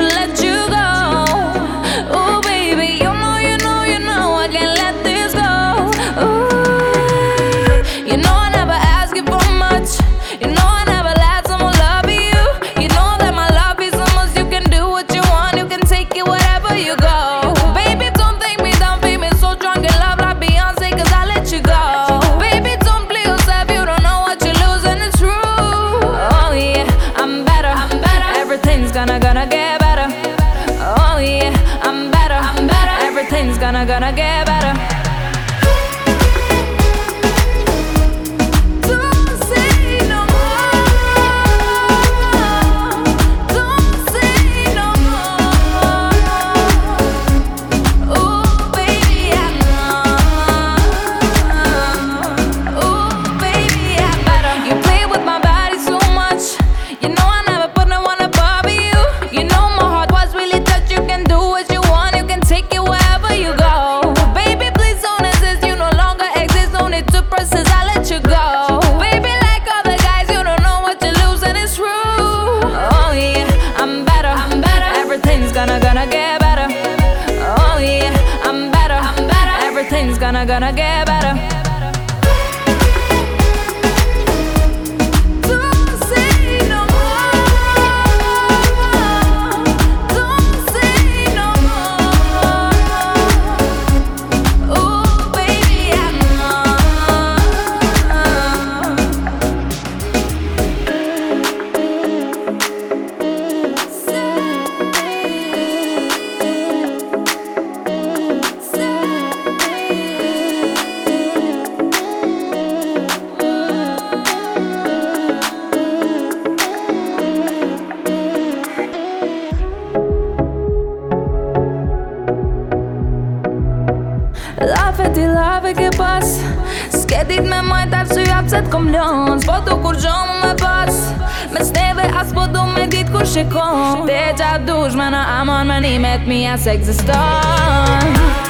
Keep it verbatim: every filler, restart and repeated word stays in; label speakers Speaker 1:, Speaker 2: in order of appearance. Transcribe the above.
Speaker 1: let you go. Ooh, baby, you know, you know, you know I can't let this go. Ooh, you know I never ask you for much. You know I never let someone love you. You know that my love is so much. You can do what you want, you can take it wherever you go. Baby, don't take me down, feel me so drunk in love like Beyonce, cause I let you go. Baby, don't play yourself, you don't know what you're losing, it's true. Oh yeah, I'm better, I'm better. Everything's gonna, gonna get better. Oh yeah, I'm better, I'm better. Everything's gonna, gonna get better. Gonna, gonna get better. Oh yeah, I'm better, I'm better. Everything's gonna, gonna get better. Lafe ti lafe ke pas, s'kedit me majt arsye pse t'kom lon. S'po du kur gjo mu me pas, mes neve as po du me dit kur shikon. Te qa dush me në amon me nimet mi as ekziston.